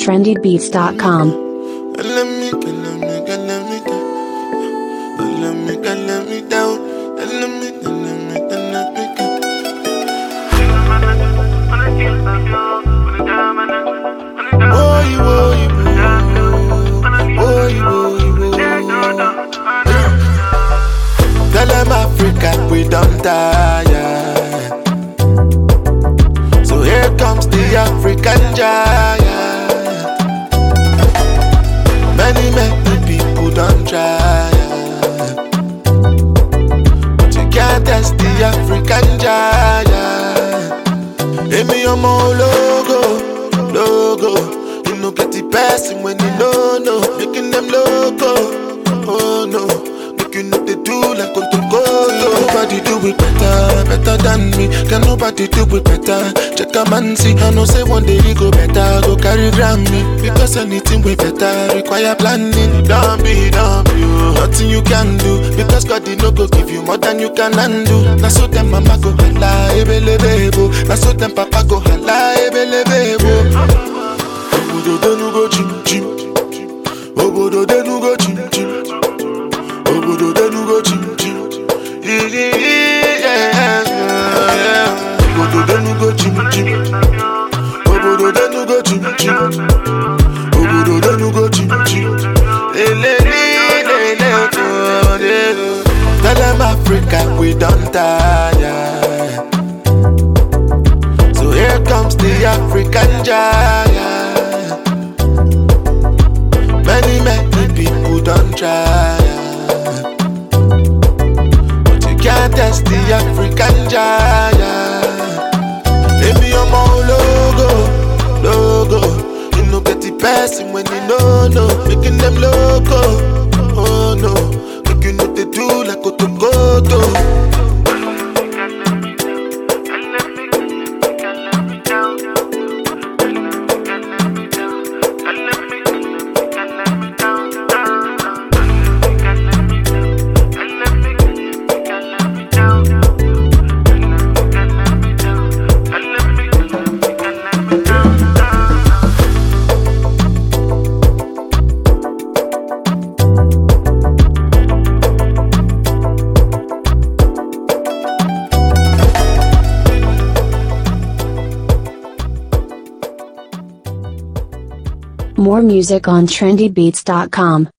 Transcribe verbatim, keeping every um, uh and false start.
trendy beats dot com. Let me, let me, let me down. Let me, let me down. Let me, let me, let me down. Oh, you, oh, you, oh, you, oh, you, oh. Tell them Africa we don't tire. So here comes the African giant. Many, many people don't try, but you can't test the African giant. Give me your more logo, logo. You know get the person when you know, no. Making them loco, oh no. Make you know they do like Kotokoto. Nobody do it better, better than me. Can nobody do it better? Check a man see. I know say one day he go better, go carry Grammy. Because anything way better require planning. Don't be, don't be, oh. Nothing you can do. Because God did not go give you more than you can undo. Now so them mama go hala, ebele bebo. Now so them papa go hala, ebele bebo. Obodo denu go chim chim. Obodo denu go chim chim. Obodo denu go chim chim. Obodo denu go chim chim. Obodo denu go chim chim. Obodo denu go chim chim. Le le le le le. Tell them Africa we don't tire. So here comes the African giant. Many many people don't try. Can't test the African giant. Give me your more logo, logo. You know get the person when you know, no. Making them loco, oh no. Make you know they do like Kotokoto. More music on trendy beats dot com.